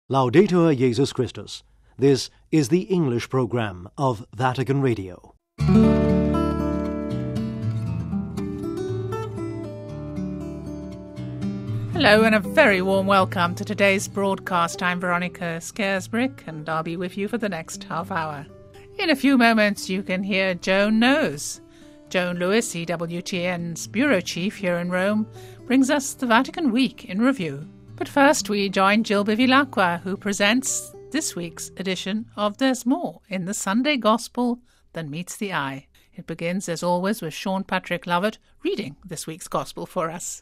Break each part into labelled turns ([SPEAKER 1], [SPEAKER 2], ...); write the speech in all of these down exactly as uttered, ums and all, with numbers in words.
[SPEAKER 1] Laudetur Jesus Christus. This is the English program of Vatican Radio.
[SPEAKER 2] Hello and a very warm welcome to today's broadcast. I'm Veronica Scaresbrick and I'll be with you for the next half hour. In a few moments you can hear Joan Knows. Joan Lewis, E W T N's bureau chief here in Rome, brings us the Vatican Week in review. But first we join Jill Bevilacqua, who presents this week's edition of There's More in the Sunday Gospel Than Meets the Eye. It begins, as always, with Sean Patrick Lovett reading this week's Gospel for us.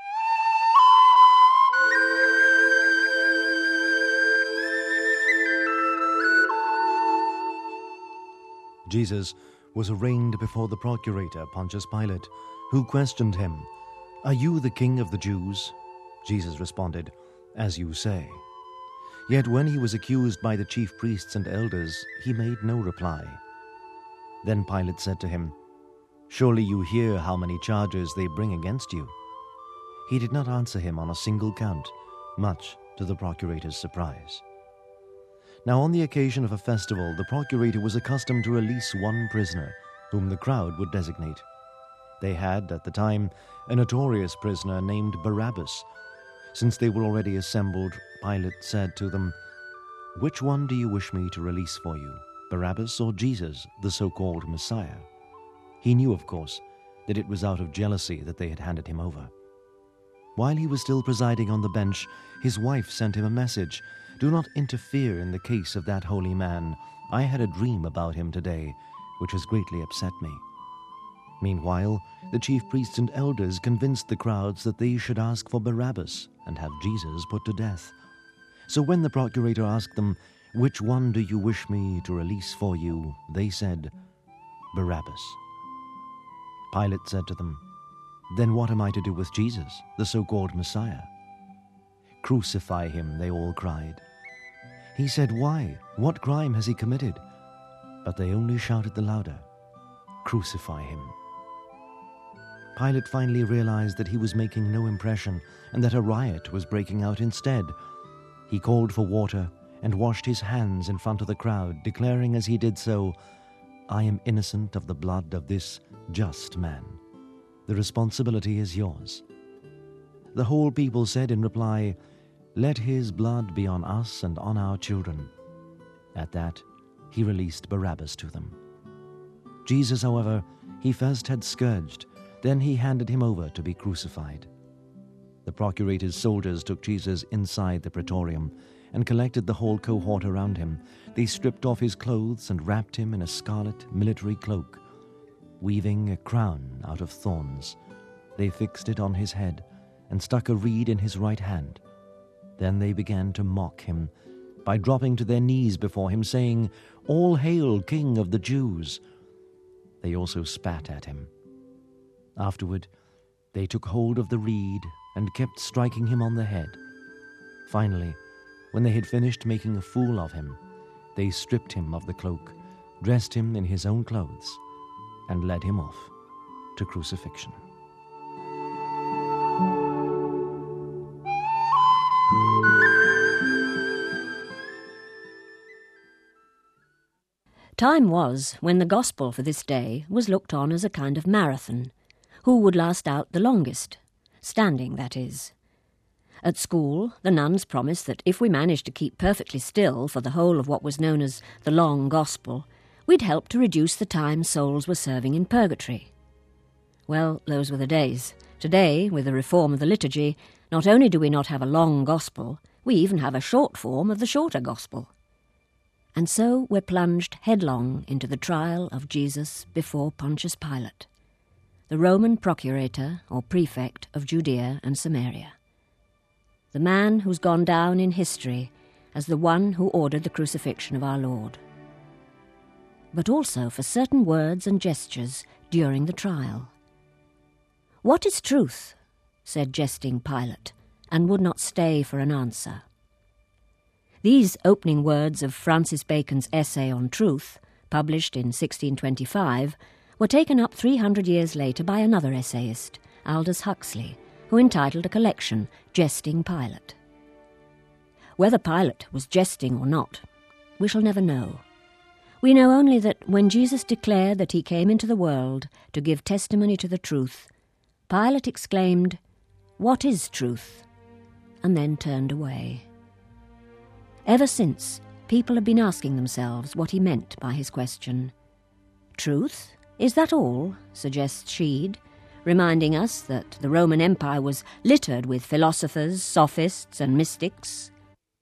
[SPEAKER 1] Jesus was arraigned before the procurator Pontius Pilate, who questioned him, "Are you the king of the Jews?" Jesus responded, "As you say." Yet when he was accused by the chief priests and elders, he made no reply. Then Pilate said to him, "Surely you hear how many charges they bring against you." He did not answer him on a single count, much to the procurator's surprise. Now on the occasion of a festival, the procurator was accustomed to release one prisoner, whom the crowd would designate. They had, at the time, a notorious prisoner named Barabbas. Since they were already assembled, Pilate said to them, "Which one do you wish me to release for you, Barabbas or Jesus, the so-called Messiah?" He knew, of course, that it was out of jealousy that they had handed him over. While he was still presiding on the bench, his wife sent him a message, "Do not interfere in the case of that holy man. I had a dream about him today, which has greatly upset me." Meanwhile, the chief priests and elders convinced the crowds that they should ask for Barabbas and have Jesus put to death. So when the procurator asked them, "Which one do you wish me to release for you?" they said, "Barabbas." Pilate said to them, "Then what am I to do with Jesus, the so-called Messiah?" "Crucify him," they all cried. He said, "Why? What crime has he committed?" But they only shouted the louder, "Crucify him." Pilate finally realized that he was making no impression and that a riot was breaking out instead. He called for water and washed his hands in front of the crowd, declaring as he did so, "I am innocent of the blood of this just man. The responsibility is yours." The whole people said in reply, "Let his blood be on us and on our children." At that, he released Barabbas to them. Jesus, however, he first had scourged, then he handed him over to be crucified. The procurator's soldiers took Jesus inside the praetorium and collected the whole cohort around him. They stripped off his clothes and wrapped him in a scarlet military cloak. Weaving a crown out of thorns, they fixed it on his head and stuck a reed in his right hand. Then they began to mock him by dropping to their knees before him, saying, "All hail, King of the Jews!" They also spat at him. Afterward, they took hold of the reed and kept striking him on the head. Finally, when they had finished making a fool of him, they stripped him of the cloak, dressed him in his own clothes, and led him off to crucifixion.
[SPEAKER 3] Time was when the gospel for this day was looked on as a kind of marathon. Who would last out the longest? Standing, that is. At school, the nuns promised that if we managed to keep perfectly still for the whole of what was known as the long gospel, we'd help to reduce the time souls were serving in purgatory. Well, those were the days. Today, with the reform of the liturgy, not only do we not have a long gospel, we even have a short form of the shorter gospel. And so we're plunged headlong into the trial of Jesus before Pontius Pilate, the Roman procurator or prefect of Judea and Samaria, the man who's gone down in history as the one who ordered the crucifixion of our Lord, but also for certain words and gestures during the trial. "What is truth?" said jesting Pilate, and would not stay for an answer. These opening words of Francis Bacon's essay on truth, published in sixteen twenty-five, were taken up three hundred years later by another essayist, Aldous Huxley, who entitled a collection, Jesting Pilate. Whether Pilate was jesting or not, we shall never know. We know only that when Jesus declared that he came into the world to give testimony to the truth, Pilate exclaimed, "What is truth?" and then turned away. Ever since, people have been asking themselves what he meant by his question. Truth? Is that all? Suggests Sheed, reminding us that the Roman Empire was littered with philosophers, sophists, and mystics.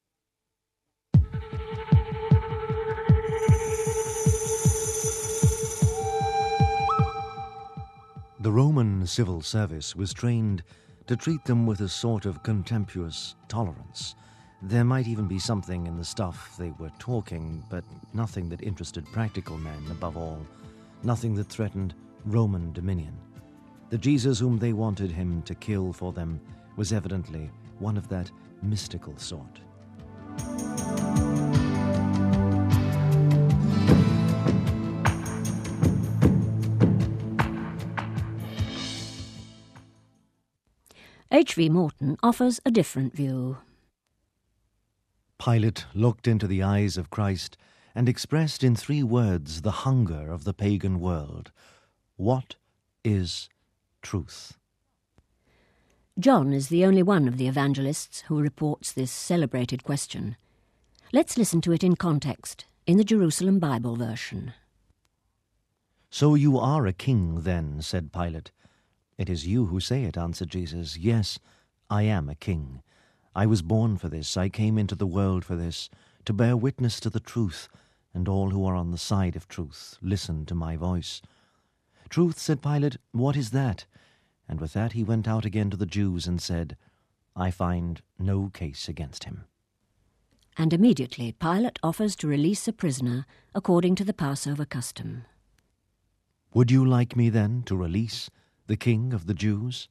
[SPEAKER 1] The Roman civil service was trained to treat them with a sort of contemptuous tolerance. There might even be something in the stuff they were talking, but nothing that interested practical men above all, nothing that threatened Roman dominion. The Jesus whom they wanted him to kill for them was evidently one of that mystical sort.
[SPEAKER 3] H V Morton offers a different view.
[SPEAKER 1] Pilate looked into the eyes of Christ and expressed in three words the hunger of the pagan world. What is truth?
[SPEAKER 3] John is the only one of the evangelists who reports this celebrated question. Let's listen to it in context, in the Jerusalem Bible version.
[SPEAKER 1] "So you are a king, then," said Pilate. "It is you who say it," answered Jesus. "Yes, I am a king. I was born for this. I came into the world for this, to bear witness to the truth, and all who are on the side of truth listen to my voice." "Truth," said Pilate, "what is that?" And with that he went out again to the Jews and said, "I find no case against him."
[SPEAKER 3] And immediately Pilate offers to release a prisoner according to the Passover custom.
[SPEAKER 1] "Would you like me then to release the King of the Jews?"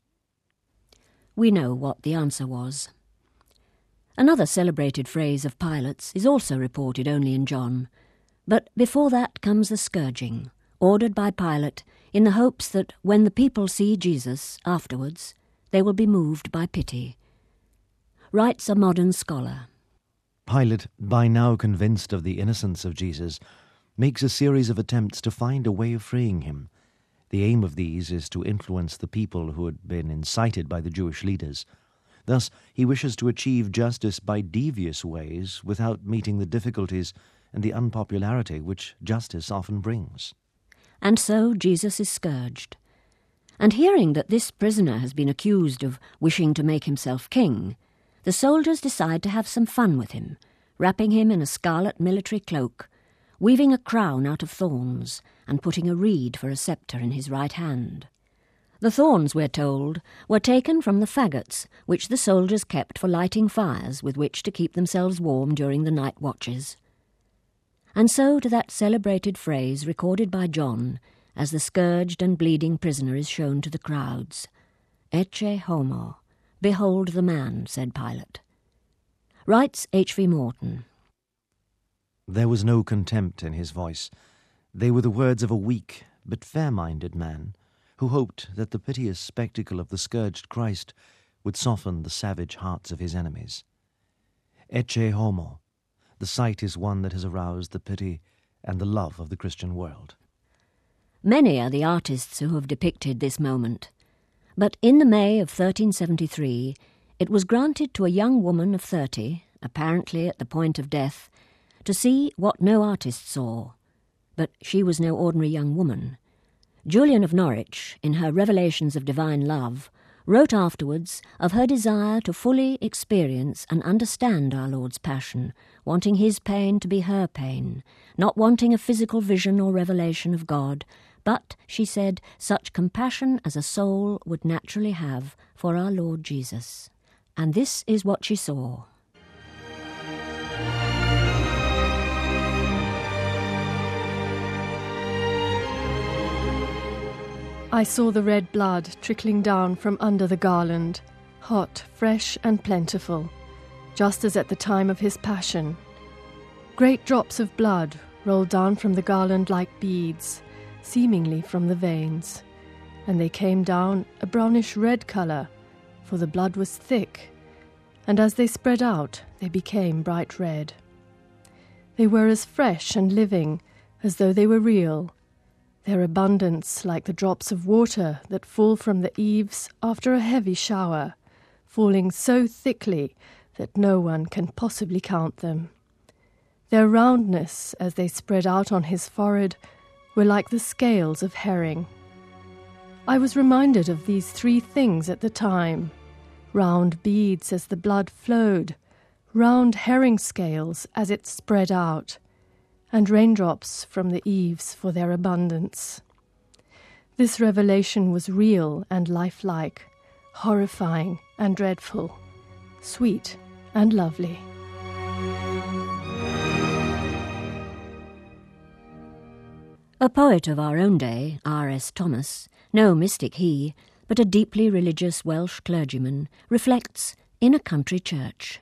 [SPEAKER 3] We know what the answer was. Another celebrated phrase of Pilate's is also reported only in John, but before that comes the scourging, ordered by Pilate in the hopes that when the people see Jesus afterwards, they will be moved by pity. Writes a modern scholar,
[SPEAKER 1] Pilate, by now convinced of the innocence of Jesus, makes a series of attempts to find a way of freeing him. The aim of these is to influence the people who had been incited by the Jewish leaders. Thus, he wishes to achieve justice by devious ways without meeting the difficulties and the unpopularity which justice often brings.
[SPEAKER 3] And so Jesus is scourged. And hearing that this prisoner has been accused of wishing to make himself king, the soldiers decide to have some fun with him, wrapping him in a scarlet military cloak, weaving a crown out of thorns, and putting a reed for a sceptre in his right hand. The thorns, we're told, were taken from the faggots which the soldiers kept for lighting fires with which to keep themselves warm during the night watches. And so to that celebrated phrase recorded by John as the scourged and bleeding prisoner is shown to the crowds. "Ecce homo, behold the man," said Pilate. Writes H V Morton,
[SPEAKER 1] There was no contempt in his voice. They were the words of a weak but fair-minded man who hoped that the piteous spectacle of the scourged Christ would soften the savage hearts of his enemies. Ecce homo, the sight is one that has aroused the pity and the love of the Christian world.
[SPEAKER 3] Many are the artists who have depicted this moment, but in the May of thirteen seventy-three it was granted to a young woman of thirty, apparently at the point of death, to see what no artist saw. But she was no ordinary young woman. Julian of Norwich, in her Revelations of Divine Love, wrote afterwards of her desire to fully experience and understand our Lord's passion, wanting his pain to be her pain, not wanting a physical vision or revelation of God, but, she said, such compassion as a soul would naturally have for our Lord Jesus. And this is what she saw.
[SPEAKER 4] I saw the red blood trickling down from under the garland, hot, fresh and plentiful, just as at the time of his passion. Great drops of blood rolled down from the garland like beads, seemingly from the veins, and they came down a brownish red colour, for the blood was thick, and as they spread out, they became bright red. They were as fresh and living as though they were real, their abundance like the drops of water that fall from the eaves after a heavy shower, falling so thickly that no one can possibly count them. Their roundness, as they spread out on his forehead, were like the scales of herring. I was reminded of these three things at the time: round beads as the blood flowed, round herring scales as it spread out, and raindrops from the eaves for their abundance. This revelation was real and lifelike, horrifying and dreadful, sweet and lovely.
[SPEAKER 3] A poet of our own day, R S Thomas, no mystic he, but a deeply religious Welsh clergyman, reflects in a country church.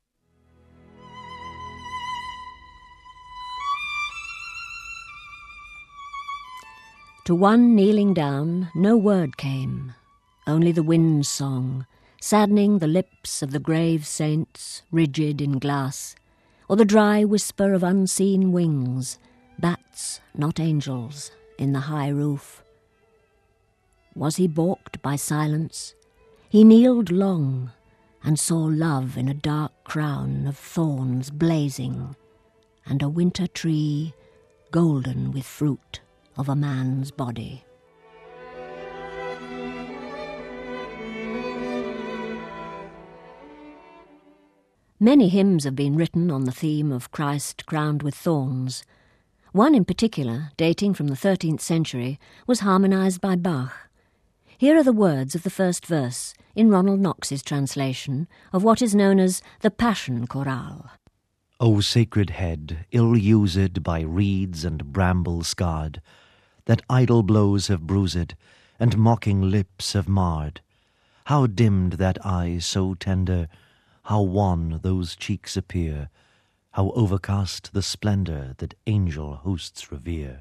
[SPEAKER 3] To one kneeling down no word came, only the wind's song, saddening the lips of the grave saints rigid in glass, or the dry whisper of unseen wings, bats, not angels, in the high roof. Was he balked by silence? He kneeled long, and saw love in a dark crown of thorns blazing, and a winter tree golden with fruit of a man's body. Many hymns have been written on the theme of Christ crowned with thorns. One in particular, dating from the thirteenth century, was harmonised by Bach. Here are the words of the first verse in Ronald Knox's translation of what is known as the Passion Chorale.
[SPEAKER 1] O sacred head, ill-used by reeds and bramble scarred, that idle blows have bruised, and mocking lips have marred, how dimmed that eye so tender, how wan those cheeks appear, how overcast the splendour that angel hosts revere.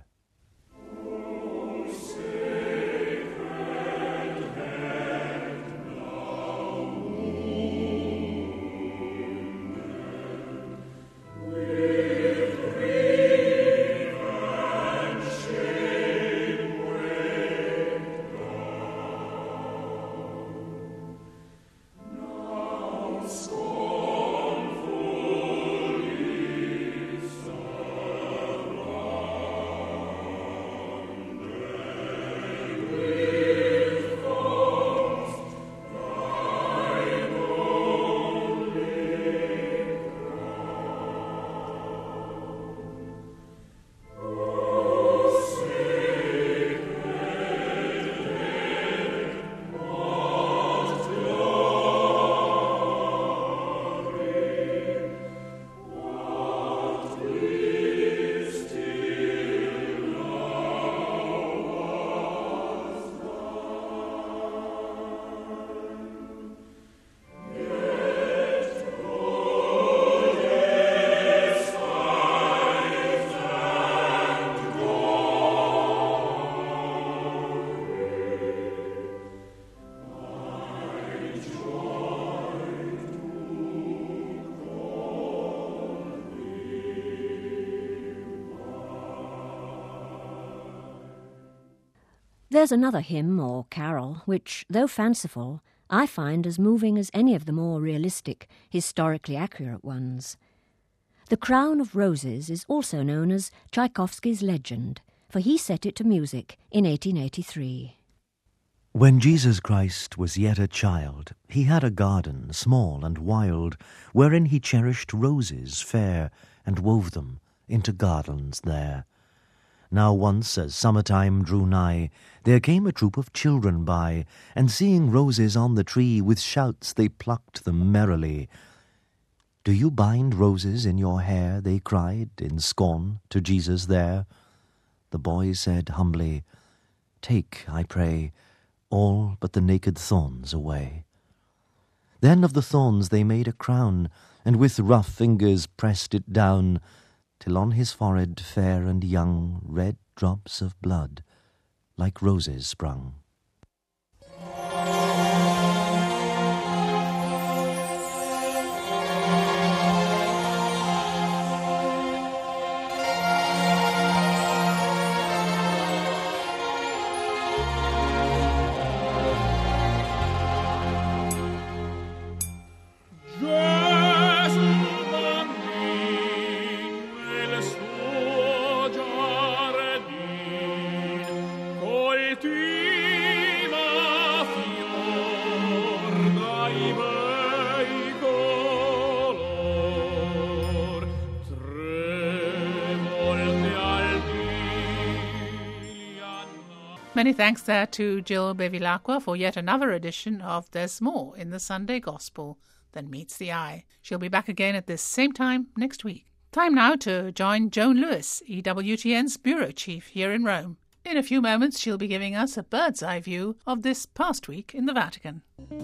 [SPEAKER 3] There's another hymn or carol which, though fanciful, I find as moving as any of the more realistic, historically accurate ones. The Crown of Roses is also known as Tchaikovsky's Legend, for he set it to music in eighteen eighty-three.
[SPEAKER 1] When Jesus Christ was yet a child, he had a garden, small and wild, wherein he cherished roses fair, and wove them into garlands there. Now once, as summertime drew nigh, there came a troop of children by, and seeing roses on the tree, with shouts they plucked them merrily. "Do you bind roses in your hair?" they cried, in scorn, to Jesus there. The boy said humbly, "Take, I pray, all but the naked thorns away." Then of the thorns they made a crown, and with rough fingers pressed it down, till on his forehead fair and young red drops of blood like roses sprung.
[SPEAKER 2] Many thanks there to Jill Bevilacqua for yet another edition of There's More in the Sunday Gospel than meets the eye. She'll be back again at this same time next week. Time now to join Joan Lewis, E W T N's Bureau Chief here in Rome. In a few moments, she'll be giving us a bird's-eye view of this past week in the Vatican.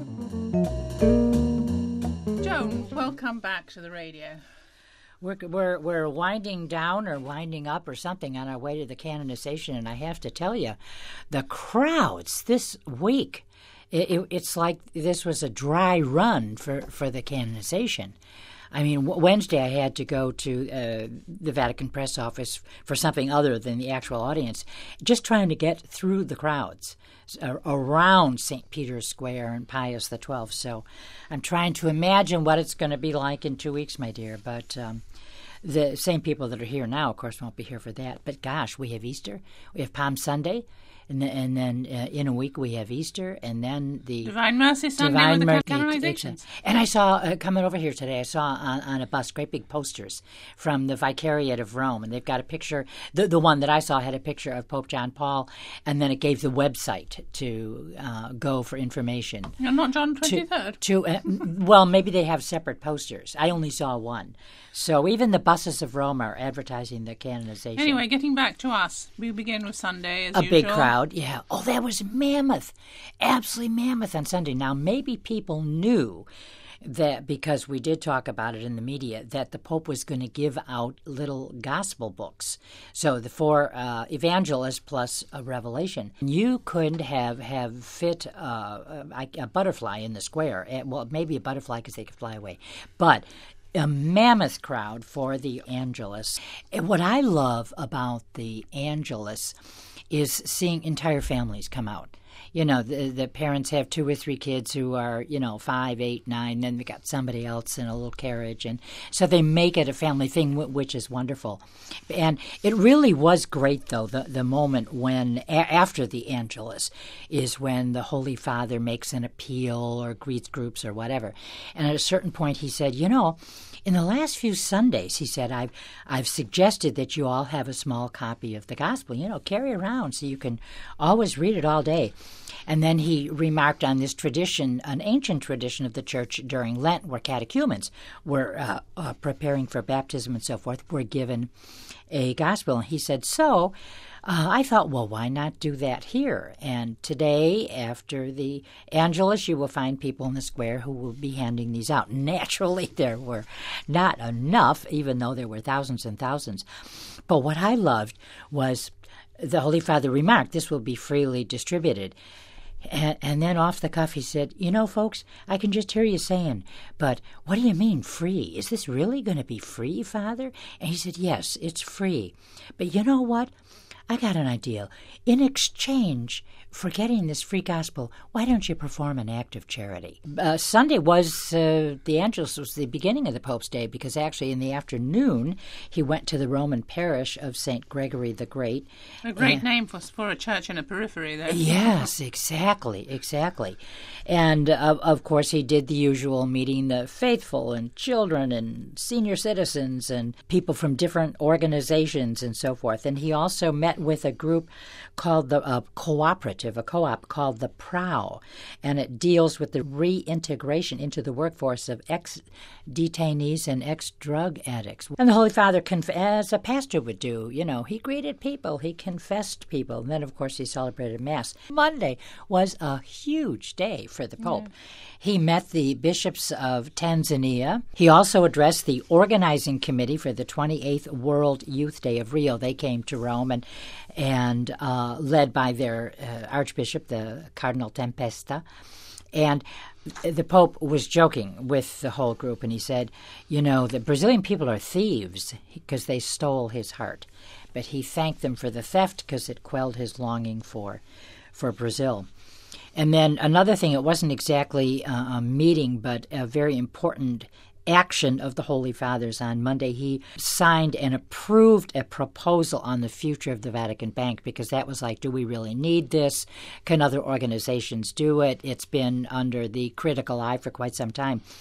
[SPEAKER 2] Joan, welcome back to the radio.
[SPEAKER 5] We're, we're we're winding down or winding up or something on our way to the canonization, and I have to tell you, the crowds this week, it, it, it's like this was a dry run for, for the canonization. I mean, Wednesday I had to go to uh, the Vatican press office for something other than the actual audience, just trying to get through the crowds uh, around Saint Peter's Square and Pius the twelfth. So I'm trying to imagine what it's going to be like in two weeks, my dear. But um, the same people that are here now, of course, won't be here for that. But gosh, we have Easter. We have Palm Sunday. And then, and then uh, in a week we have Easter, and then the
[SPEAKER 2] Divine Mercy Sunday
[SPEAKER 5] Divine
[SPEAKER 2] with the
[SPEAKER 5] Mer-
[SPEAKER 2] canonizations.
[SPEAKER 5] And I saw, uh, coming over here today, I saw on, on a bus great big posters from the Vicariate of Rome, and they've got a picture, the, the one that I saw had a picture of Pope John Paul, and then it gave the website to uh, go for information.
[SPEAKER 2] And not John twenty-third?
[SPEAKER 5] To, to uh, well, maybe they have separate posters. I only saw one. So even the buses of Rome are advertising the canonization.
[SPEAKER 2] Anyway, getting back to us, we begin with Sunday as
[SPEAKER 5] a
[SPEAKER 2] usual.
[SPEAKER 5] big crowd, yeah. Oh, that was mammoth, absolutely mammoth on Sunday. Now, maybe people knew that, because we did talk about it in the media, that the Pope was going to give out little gospel books. So the four uh, evangelists plus a Revelation. You couldn't have, have fit uh, a, a butterfly in the square. Well, maybe a butterfly because they could fly away. But a mammoth crowd for the Angelus. And what I love about the Angelus is seeing entire families come out. You know, the, the parents have two or three kids who are, you know, five, eight, nine, then they got somebody else in a little carriage. And so they make it a family thing, which is wonderful. And it really was great, though, the, the moment when, a- after the Angelus, is when the Holy Father makes an appeal or greets groups or whatever. And at a certain point he said, you know, in the last few Sundays, he said, I've I've suggested that you all have a small copy of the Gospel, you know, carry around so you can always read it all day. And then he remarked on this tradition, an ancient tradition of the Church during Lent, where catechumens were uh, uh, preparing for baptism and so forth, were given a Gospel. And he said, so Uh, I thought, well, why not do that here? And today, after the Angelus, you will find people in the square who will be handing these out. Naturally, there were not enough, even though there were thousands and thousands. But what I loved was the Holy Father remarked, this will be freely distributed. And, and then off the cuff he said, you know, folks, I can just hear you saying, but what do you mean free? Is this really going to be free, Father? And he said, yes, it's free. But you know what? I got an idea. In exchange for getting this free gospel, why don't you perform an act of charity? Uh, Sunday was, uh, the Angelus was the beginning of the Pope's Day, because actually in the afternoon he went to the Roman parish of Saint Gregory the Great.
[SPEAKER 2] A great
[SPEAKER 5] and,
[SPEAKER 2] name for for a church in a periphery there.
[SPEAKER 5] Yes, exactly, exactly. And uh, of course he did the usual, meeting the faithful and children and senior citizens and people from different organizations and so forth. And he also met with a group called the uh, cooperative, a co-op called the PROW, and it deals with the reintegration into the workforce of ex-detainees and ex-drug addicts. And the Holy Father, conf- as a pastor would do, you know, he greeted people, he confessed people, and then, of course, he celebrated Mass. Monday was a huge day for the Pope. Yeah. He met the bishops of Tanzania. He also addressed the organizing committee for the twenty-eighth World Youth Day of Rio. They came to Rome, and and uh, led by their uh, Archbishop, the Cardinal Tempesta. And the Pope was joking with the whole group, and he said, you know, the Brazilian people are thieves because they stole his heart. But he thanked them for the theft because it quelled his longing for, for Brazil. And then another thing, it wasn't exactly uh, a meeting, but a very important action of the Holy Fathers. On Monday, he signed and approved a proposal on the future of the Vatican Bank, because that was like, do we really need this? Can other organizations do it? It's been under the critical eye for quite some time.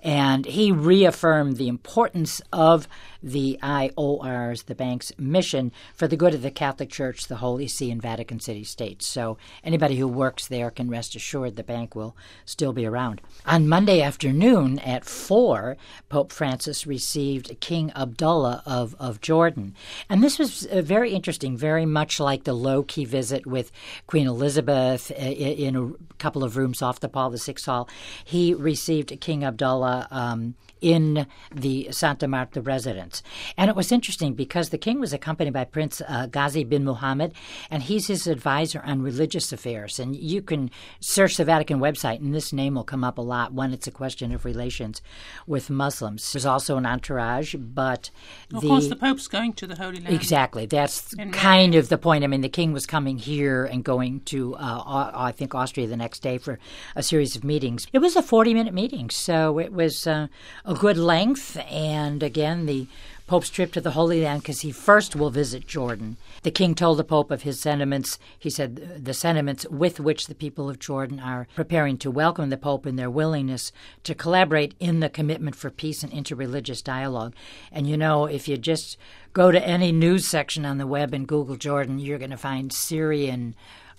[SPEAKER 5] And he reaffirmed the importance of the I O Rs, the bank's mission, for the good of the Catholic Church, the Holy See, and Vatican City states. So anybody who works there can rest assured the bank will still be around. On Monday afternoon at four, Pope Francis received King Abdullah of, of Jordan. And this was uh, very interesting, very much like the low-key visit with Queen Elizabeth uh, in a couple of rooms off the Paul the Sixth Hall. He received King Abdullah um, in the Santa Marta residence. And it was interesting because the king was accompanied by Prince uh, Ghazi bin Muhammad, and he's his advisor on religious affairs. And you can search the Vatican website, and this name will come up a lot when it's a question of relations with Muslims. There's also an entourage, but
[SPEAKER 2] Of
[SPEAKER 5] the,
[SPEAKER 2] course, the Pope's going to the Holy Land.
[SPEAKER 5] Exactly. That's
[SPEAKER 2] In
[SPEAKER 5] kind
[SPEAKER 2] May.
[SPEAKER 5] of the point. I mean, the king was coming here and going to, uh, I think, Austria the next day for a series of meetings. It was a forty-minute meeting, so it was uh, a good length. And again, the Pope's trip to the Holy Land, because he first will visit Jordan. The king told the Pope of his sentiments. He said the sentiments with which the people of Jordan are preparing to welcome the Pope and their willingness to collaborate in the commitment for peace and interreligious dialogue. And you know, if you just go to any news section on the web and Google Jordan, you're going to find Syrian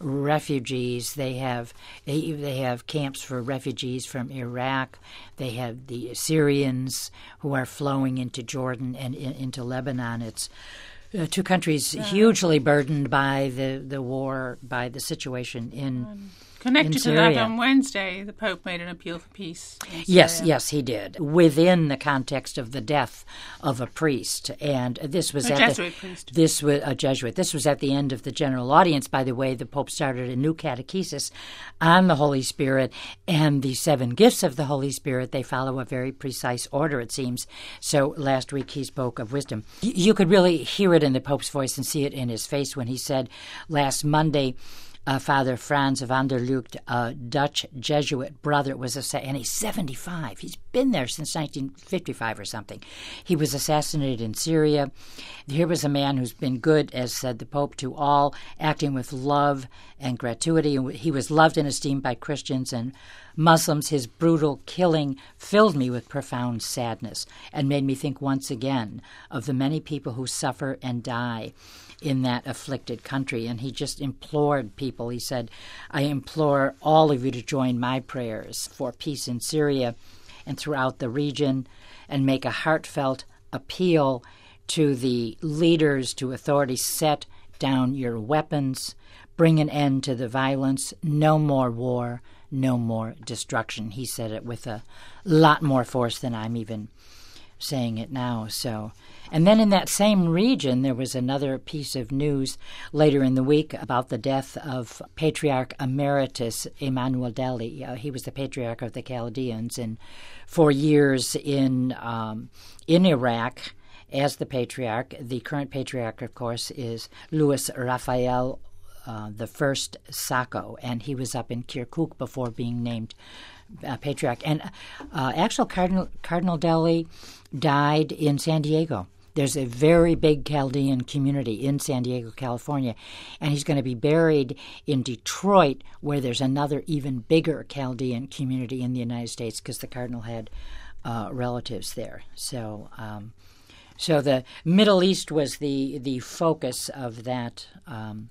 [SPEAKER 5] refugees. They have they, they have camps for refugees from Iraq. They have the Syrians who are flowing into Jordan and in, into Lebanon. It's uh, two countries hugely burdened by the, the war, by the situation in
[SPEAKER 2] Um, Connected
[SPEAKER 5] in
[SPEAKER 2] to that,
[SPEAKER 5] Syria.
[SPEAKER 2] on Wednesday, the Pope made an appeal for peace. in
[SPEAKER 5] Yes,
[SPEAKER 2] Syria.
[SPEAKER 5] yes, he did, within the context of the death of a priest. And this was
[SPEAKER 2] A
[SPEAKER 5] at
[SPEAKER 2] Jesuit
[SPEAKER 5] the,
[SPEAKER 2] priest.
[SPEAKER 5] This was a Jesuit. This was at the end of the general audience. By the way, the Pope started a new catechesis on the Holy Spirit and the seven gifts of the Holy Spirit. They follow a very precise order, it seems. So last week he spoke of wisdom. Y- You could really hear it in the Pope's voice and see it in his face when he said last Monday, Uh, Father Franz van der Lugt, a Dutch Jesuit brother, was assassinated, and he's seventy-five. He's been there since nineteen fifty-five or something. He was assassinated in Syria. Here was a man who's been good, as said the Pope, to all, acting with love and gratuity. He was loved and esteemed by Christians and Muslims. His brutal killing filled me with profound sadness and made me think once again of the many people who suffer and die in that afflicted country. And he just implored people. He said, I implore all of you to join my prayers for peace in Syria and throughout the region, and make a heartfelt appeal to the leaders, to authorities: set down your weapons, bring an end to the violence, no more war, no more destruction. He said it with a lot more force than I'm even saying it now. So, and then in that same region, there was another piece of news later in the week about the death of Patriarch Emeritus Emmanuel Deli. Uh, he was the Patriarch of the Chaldeans, and for years in um, in Iraq as the Patriarch. The current Patriarch, of course, is Louis Raphael uh, the First Sacco, and he was up in Kirkuk before being named uh, Patriarch. And uh, actual Cardinal Cardinal Deli died in San Diego. There's a very big Chaldean community in San Diego, California, and he's going to be buried in Detroit, where there's another even bigger Chaldean community in the United States, because the Cardinal had uh, relatives there. So, um, so the Middle East was the the focus of that um,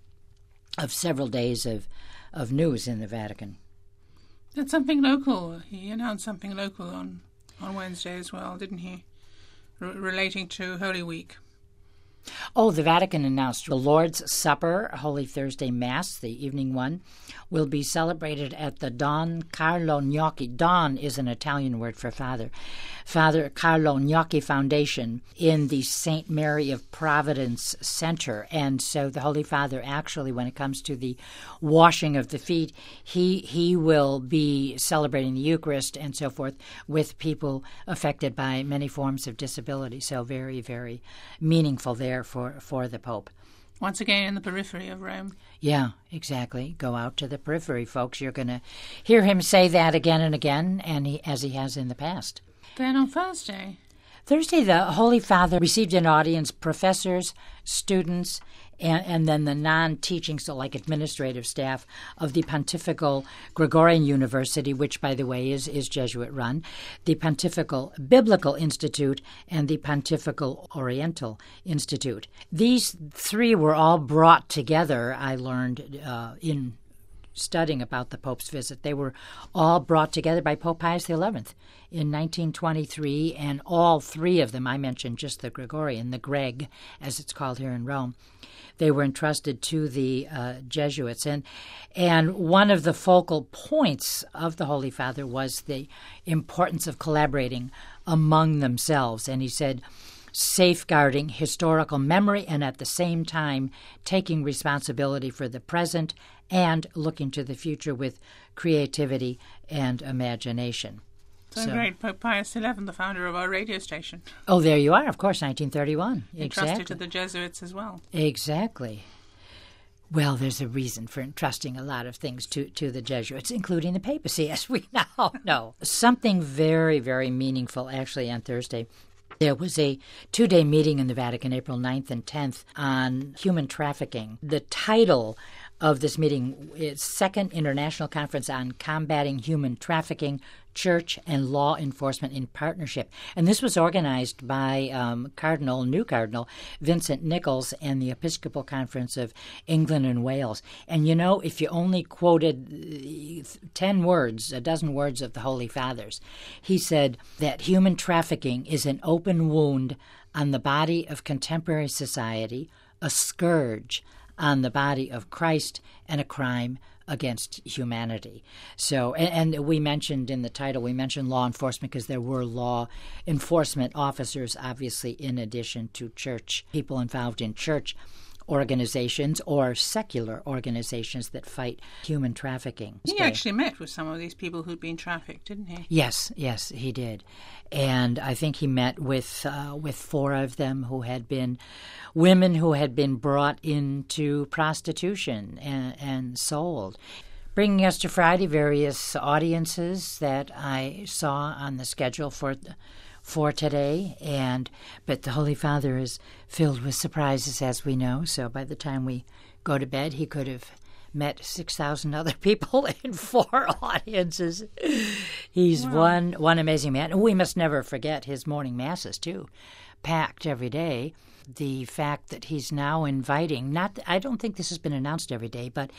[SPEAKER 5] of several days of of news in the Vatican.
[SPEAKER 2] That's something local. He announced something local on, on Wednesday as well, didn't he? R- relating to Holy Week.
[SPEAKER 5] Oh, the Vatican announced the Lord's Supper, Holy Thursday Mass, the evening one, will be celebrated at the Don Carlo Gnocchi. Don is an Italian word for father. Father Carlo Gnocchi Foundation in the Saint Mary of Providence Center. And so the Holy Father, actually, when it comes to the washing of the feet, he he will be celebrating the Eucharist and so forth with people affected by many forms of disability. So very, very meaningful there for, for the Pope.
[SPEAKER 2] Once again in the periphery of Rome.
[SPEAKER 5] Yeah, exactly. Go out to the periphery, folks. You're going to hear him say that again and again, and he, as he has in the past.
[SPEAKER 2] Then on Thursday.
[SPEAKER 5] Thursday, the Holy Father received in audience professors, students, and, and then the non-teaching, so like administrative staff of the Pontifical Gregorian University, which, by the way, is, is Jesuit-run, the Pontifical Biblical Institute, and the Pontifical Oriental Institute. These three were all brought together, I learned, uh, in studying about the Pope's visit. They were all brought together by Pope Pius the eleventh in nineteen twenty-three, and all three of them, I mentioned just the Gregorian, the Greg, as it's called here in Rome, they were entrusted to the uh, Jesuits. And, and one of the focal points of the Holy Father was the importance of collaborating among themselves. And he said, safeguarding historical memory and at the same time taking responsibility for the present and looking to the future with creativity and imagination.
[SPEAKER 2] So, so great. Pope Pius the eleventh, the founder of our radio station.
[SPEAKER 5] Oh, there you are, of course, nineteen thirty-one.
[SPEAKER 2] Entrusted
[SPEAKER 5] exactly.
[SPEAKER 2] to the Jesuits as well.
[SPEAKER 5] Exactly. Well, there's a reason for entrusting a lot of things to, to the Jesuits, including the papacy, as we now know. Something very, very meaningful, actually, on Thursday. There was a two-day meeting in the Vatican, April ninth and tenth, on human trafficking. The title of this meeting is Second International Conference on Combating Human Trafficking, Church and Law Enforcement in Partnership. And this was organized by um, Cardinal, new Cardinal, Vincent Nichols and the Episcopal Conference of England and Wales. And you know, if you only quoted ten words, a dozen words of the Holy Fathers, he said that human trafficking is an open wound on the body of contemporary society, a scourge on the body of Christ, and a crime against humanity. So, and, and we mentioned in the title, we mentioned law enforcement because there were law enforcement officers, obviously, in addition to church, people involved in church organizations or secular organizations that fight human trafficking.
[SPEAKER 2] He actually met with some of these people who'd been trafficked, didn't he?
[SPEAKER 5] Yes, yes, he did. And I think he met with uh, with four of them who had been women who had been brought into prostitution and, and sold. Bringing us to Friday, various audiences that I saw on the schedule for for today, and but the Holy Father is filled with surprises, as we know, so by the time we go to bed, he could have met six thousand other people in four audiences. He's wow. one one amazing man. And we must never forget his morning masses, too, packed every day. The fact that he's now inviting, not I don't think this has been announced every day, but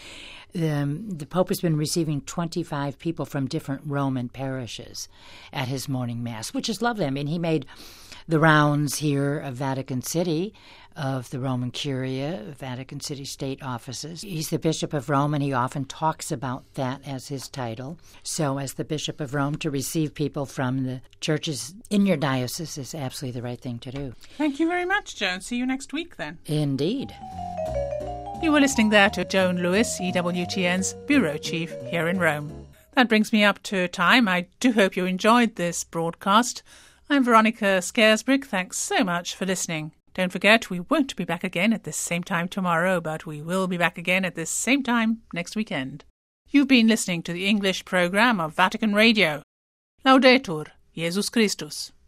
[SPEAKER 5] um, the Pope has been receiving twenty-five people from different Roman parishes at his morning mass, which is lovely. I mean, he made the rounds here of Vatican City, of the Roman Curia, Vatican City state offices. He's the Bishop of Rome, and he often talks about that as his title. So as the Bishop of Rome, to receive people from the churches in your diocese is absolutely the right thing to do.
[SPEAKER 2] Thank you very much, Joan. See you next week, then.
[SPEAKER 5] Indeed.
[SPEAKER 2] You were listening there to Joan Lewis, E W T N's Bureau Chief here in Rome. That brings me up to time. I do hope you enjoyed this broadcast. I'm Veronica Scaresbrick. Thanks so much for listening. Don't forget, we won't be back again at this same time tomorrow, but we will be back again at this same time next weekend. You've been listening to the English programme of Vatican Radio. Laudetur Jesus Christus.